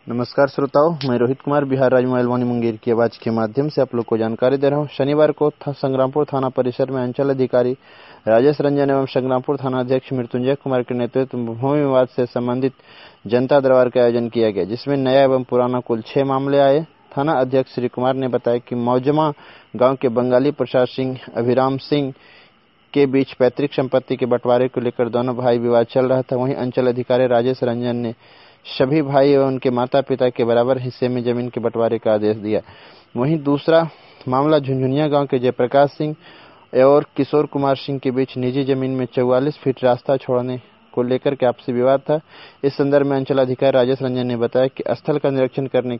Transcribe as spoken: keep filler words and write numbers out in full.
नमस्कार श्रोताओं, मैं रोहित कुमार बिहार राज्य मोबाइल वाणी मुंगेर की आवाज के माध्यम से आप लोग को जानकारी दे रहा हूं। शनिवार को था संग्रामपुर थाना परिसर में अंचल अधिकारी राजेश रंजन एवं संग्रामपुर थाना अध्यक्ष मृत्युंजय कुमार के नेतृत्व में भूमि विवाद से संबंधित जनता दरबार का आयोजन किया गया, जिसमें नया एवं पुराना कुल छह मामले आए। थाना अध्यक्ष श्री कुमार ने बताया कि मौजमा गाँव के बंगाली प्रसाद सिंह अभिराम सिंह के बीच पैतृक संपत्ति के बंटवारे को लेकर दोनों भाई विवाद चल रहा था। वहीं अंचल अधिकारी राजेश रंजन ने सभी भाई एवं उनके माता पिता के बराबर हिस्से में जमीन के बंटवारे का आदेश दिया। वहीं दूसरा मामला झुंझुनिया गांव के जयप्रकाश सिंह और किशोर कुमार सिंह के बीच निजी जमीन में चौवालीस फीट रास्ता छोड़ने को लेकर के आपसी विवाद था। इस संदर्भ में अंचल अधिकारी राजेश रंजन ने बताया कि स्थल का निरीक्षण करने